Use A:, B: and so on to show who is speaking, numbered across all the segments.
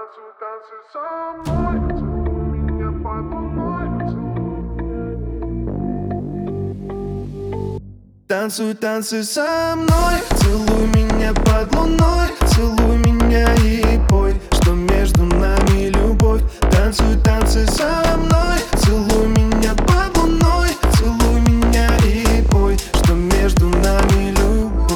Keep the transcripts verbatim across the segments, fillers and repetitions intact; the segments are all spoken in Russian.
A: Танцуй, танцуй со мной, целуй меня под луной, целуй. Танцуй, танцуй со мной, целуй меня под луной, целуй меня и пой, что между нами любовь. Танцуй, танцуй со мной, целуй меня под луной, целуй меня и пой, что между нами любовь.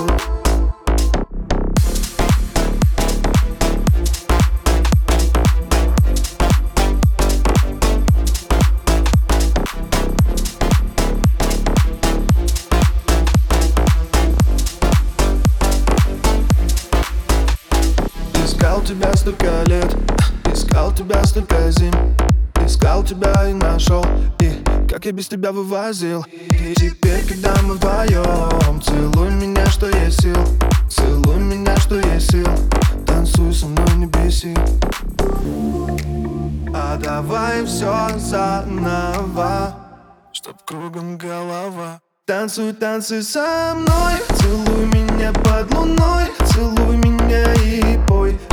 A: Искал тебя столько лет, искал тебя столько зим, искал тебя и нашел, и как я без тебя вывозил. И теперь, когда мы вдвоем, целуй меня, что есть сил, целуй меня, что есть сил, танцуй со мной, не беси. А давай все заново, чтоб кругом голова. Танцуй, танцуй со мной, целуй меня под луной, целуй меня и пой,